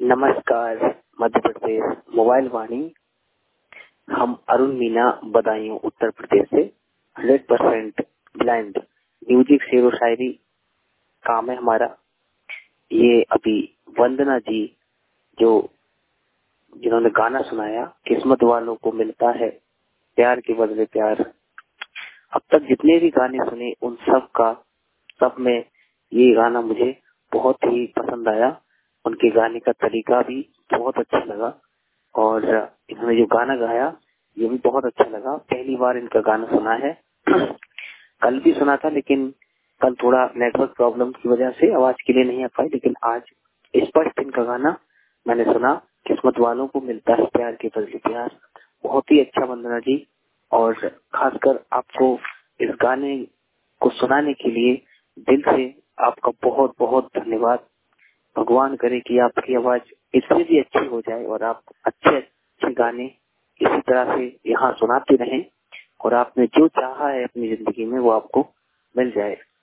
नमस्कार मध्य प्रदेश मोबाइल वाणी। हम अरुण मीना बदायूं उत्तर प्रदेश से 100% ब्लाइंड म्यूजिक शेर व शायरी काम है हमारा। ये अभी वंदना जी जिन्होंने गाना सुनाया, किस्मत वालों को मिलता है प्यार के बदले प्यार। अब तक जितने भी गाने सुने उन सब में ये गाना मुझे बहुत ही पसंद आया। उनके गाने का तरीका भी बहुत अच्छा लगा और इन्होंने जो गाना गाया ये भी बहुत अच्छा लगा। पहली बार इनका गाना सुना है। कल भी सुना था लेकिन कल थोड़ा नेटवर्क प्रॉब्लम की वजह से आवाज के लिए नहीं आ पाई, लेकिन आज स्पष्ट इनका गाना मैंने सुना। किस्मत वालों को मिलता है प्यार के बदले प्यार। बहुत ही अच्छा वंदना जी, और खासकर आपको इस गाने को सुनाने के लिए दिल से आपका बहुत बहुत धन्यवाद। भगवान करे कि आपकी आवाज इससे भी अच्छी हो जाए और आप अच्छे अच्छे गाने इसी तरह से यहाँ सुनाते रहें और आपने जो चाहा है अपनी जिंदगी में वो आपको मिल जाए।